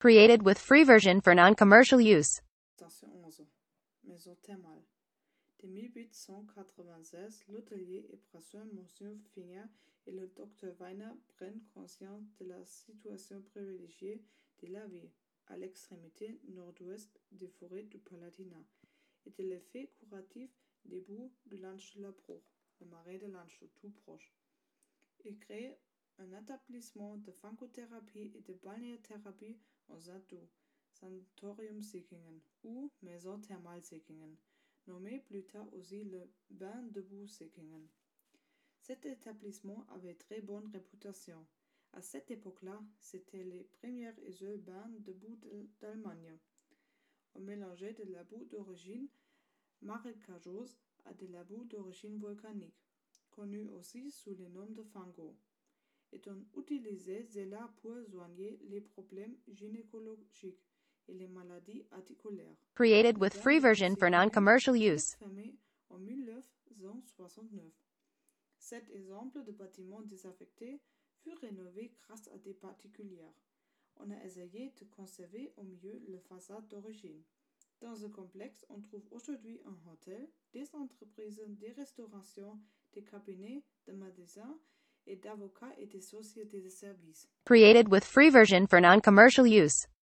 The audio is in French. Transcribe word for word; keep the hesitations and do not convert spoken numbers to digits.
Created with free version for non-commercial use. Station onze. Maison thermale. De mille huit cent quatre-vingt-seize, l'hôtelier et brasseur Monsieur Finger et le docteur Weiner prennent conscience de la situation privilégiée de la ville, à l'extrémité nord-ouest des forêts du Palatinat, et de l'effet curatif des boues de l'Anche de la Bruch, le marais de l'Anche tout proche. Ils créent un établissement de pharmacothérapie et de balnéothérapie en Sardou, Sanatorium Sickingen ou Maison thermale Sickingen, nommé plus tard aussi le Bain de boue Sickingen. Cet établissement avait très bonne réputation. À cette époque-là, c'était les premiers et seuls bains de boue d'Allemagne. On mélangeait de la boue d'origine marécageuse à de la boue d'origine volcanique, connue aussi sous le nom de fango, et on utilisait cela pour soigner les problèmes gynécologiques et les maladies articulaires. Created with free version for non-commercial use. Fermé en mille neuf cent soixante-neuf. Cet exemple de bâtiment désaffecté fut rénové grâce à des particuliers. On a essayé de conserver au mieux la façade d'origine. Dans ce complexe, on trouve aujourd'hui un hôtel, des entreprises, des restaurations, des cabinets de médecins et d'avocats et des sociétés de services. Created with free version for non-commercial use.